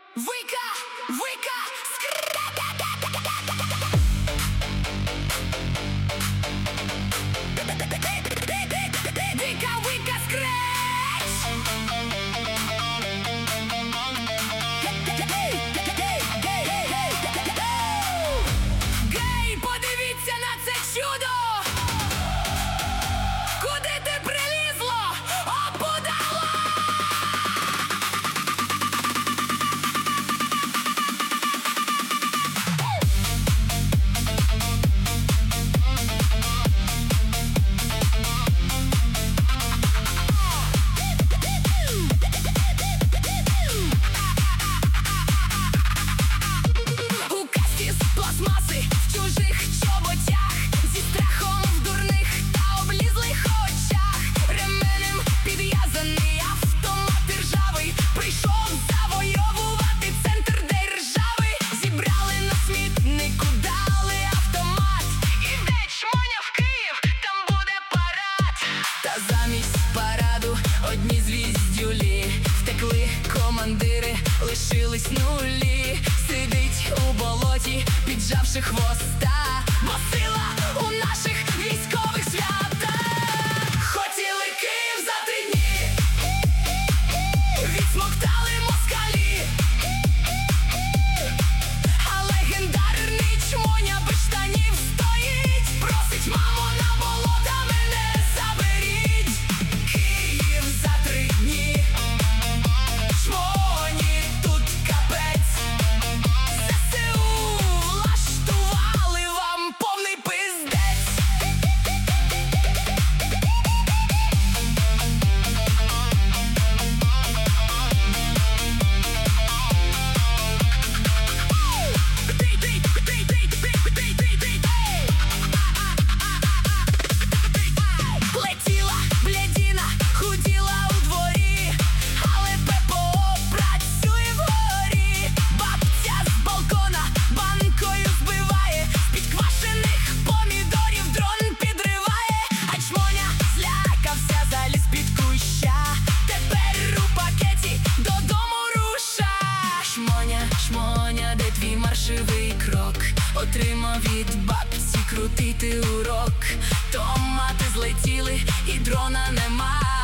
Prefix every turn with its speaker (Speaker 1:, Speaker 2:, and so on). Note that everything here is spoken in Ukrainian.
Speaker 1: Вика, вика, вика, вика, скреч. Гей, подивіться на це чудо. Куди ти прилізло? Опудало! У касті з пластмаси, в чужих чоботях, зі страхом в дурних та облізлих очах. Ременем підв'язаний автомат ржавий прийшов завойовувати центр держави. Зібрали на смітнику, дали автомат. Іде чмоня в Київ, там буде парад. Та замість параду одні звіздюлі. Втекли командири, лишились нулі. Сидить у болоті, піджавши хвоста, бо сила у наших військових свята. Хотіли Київ за 3 дні, відсмоктали москалі. А легендарний чмоня без штанів стоїть, просить: мамо, на болота мене заберіть. Київ за 3 дні, чмоні тут капець. ЗСУ влаштували вам повний пиздець. Летіла блядіна, худіла у дворі, але ППО працює вгорі. Бабця з балкона банкою збиває, з підквашених помідорів дрон підриває. А чмоня злякався, заліз під куща, тепер у пакеті додому руша. Шмоня, шмоня, де твій маршовий крок? Отримав від бабці крутити урок. Томати злетіли і дрона нема.